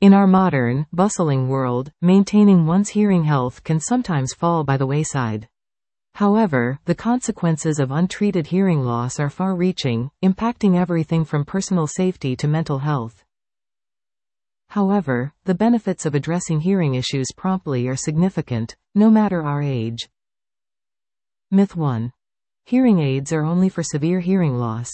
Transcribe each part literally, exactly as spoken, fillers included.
In our modern, bustling world, maintaining one's hearing health can sometimes fall by the wayside. However, the consequences of untreated hearing loss are far-reaching, impacting everything from personal safety to mental health. However, the benefits of addressing hearing issues promptly are significant, no matter our age. Myth one. Hearing aids are only for severe hearing loss.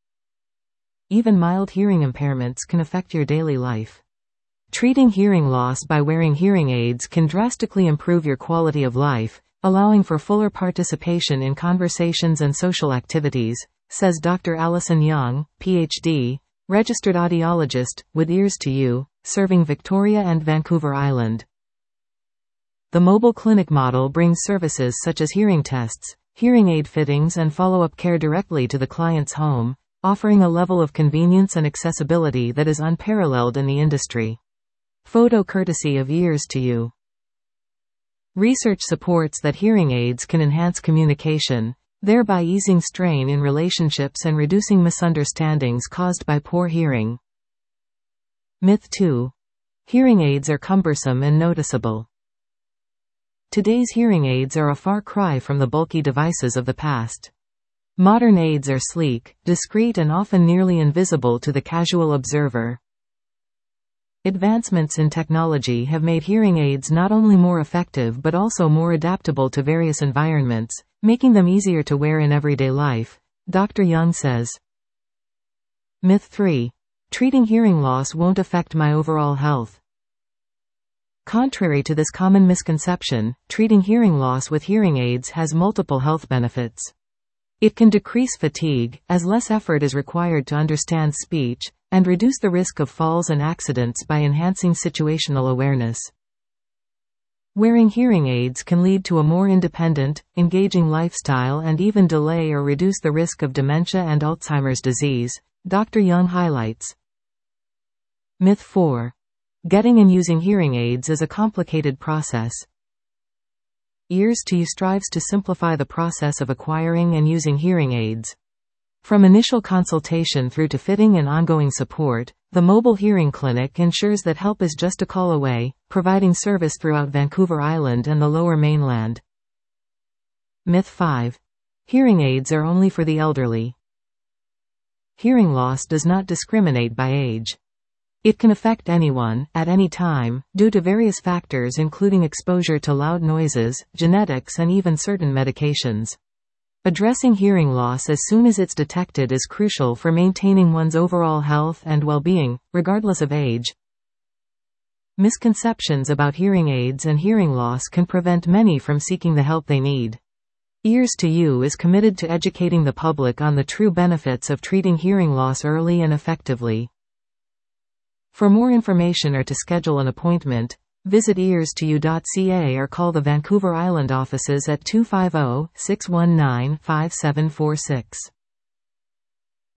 Even mild hearing impairments can affect your daily life. Treating hearing loss by wearing hearing aids can drastically improve your quality of life, allowing for fuller participation in conversations and social activities, says Doctor Alison Young, P H D, registered audiologist, with Ears to You, serving Victoria and Vancouver Island. The mobile clinic model brings services such as hearing tests, hearing aid fittings and follow-up care directly to the client's home, offering a level of convenience and accessibility that is unparalleled in the industry. Photo courtesy of Ears to You. Research supports that hearing aids can enhance communication, thereby easing strain in relationships and reducing misunderstandings caused by poor hearing. Myth two. Hearing aids are cumbersome and noticeable. Today's hearing aids are a far cry from the bulky devices of the past. Modern aids are sleek, discreet and often nearly invisible to the casual observer. Advancements in technology have made hearing aids not only more effective but also more adaptable to various environments, making them easier to wear in everyday life, Doctor Young says. Myth three. Treating hearing loss won't affect my overall health. Contrary to this common misconception, treating hearing loss with hearing aids has multiple health benefits. It can decrease fatigue, as less effort is required to understand speech, and reduce the risk of falls and accidents by enhancing situational awareness. Wearing hearing aids can lead to a more independent, engaging lifestyle and even delay or reduce the risk of dementia and Alzheimer's disease, Doctor Young highlights. Myth four. Getting and using hearing aids is a complicated process. Ears to You strives to simplify the process of acquiring and using hearing aids. From initial consultation through to fitting and ongoing support, the mobile hearing clinic ensures that help is just a call away, providing service throughout Vancouver Island and the Lower Mainland. Myth five. Hearing aids are only for the elderly. Hearing loss does not discriminate by age. It can affect anyone, at any time, due to various factors including exposure to loud noises, genetics and even certain medications. Addressing hearing loss as soon as it's detected is crucial for maintaining one's overall health and well-being, regardless of age. Misconceptions about hearing aids and hearing loss can prevent many from seeking the help they need. Ears to You is committed to educating the public on the true benefits of treating hearing loss early and effectively. For more information or to schedule an appointment, visit ears to you dot c a or call the Vancouver Island offices at two five zero, six one nine, five seven four six.